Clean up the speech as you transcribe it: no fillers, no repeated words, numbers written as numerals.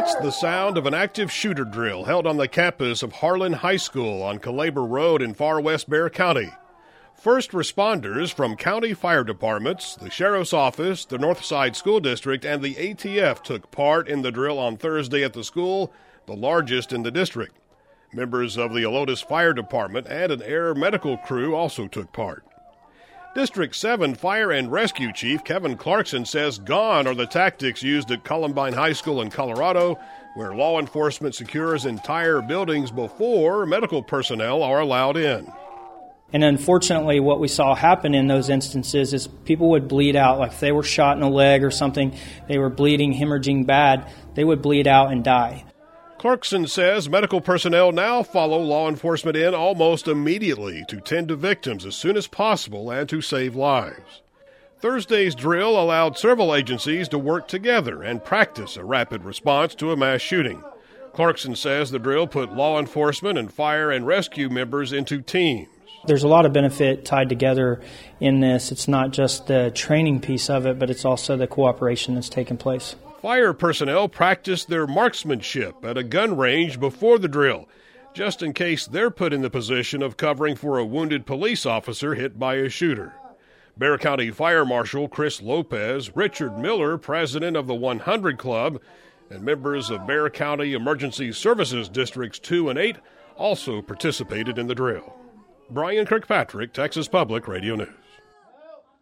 That's the sound of an active shooter drill held on the campus of Harlan High School on Calaber Road in far west Bexar County. First responders from county fire departments, the sheriff's office, the Northside School District, and the ATF took part in the drill on Thursday at the school, the largest in the district. Members of the Helotes Fire Department and an air medical crew also took part. District 7 Fire and Rescue Chief Kevin Clarkson says gone are the tactics used at Columbine High School in Colorado, where law enforcement secures entire buildings before medical personnel are allowed in. And unfortunately, what we saw happen in those instances is people would bleed out. Like if they were shot in the leg or something, they were bleeding, hemorrhaging bad, they would bleed out and die. Clarkson says medical personnel now follow law enforcement in almost immediately to tend to victims as soon as possible and to save lives. Thursday's drill allowed several agencies to work together and practice a rapid response to a mass shooting. Clarkson says the drill put law enforcement and fire and rescue members into teams. There's a lot of benefit tied together in this. It's not just the training piece of it, but it's also the cooperation that's taking place. Fire personnel practiced their marksmanship at a gun range before the drill, just in case they're put in the position of covering for a wounded police officer hit by a shooter. Bexar County Fire Marshal Chris Lopez, Richard Miller, president of the 100 Club, and members of Bexar County Emergency Services Districts 2 and 8 also participated in the drill. Brian Kirkpatrick, Texas Public Radio News.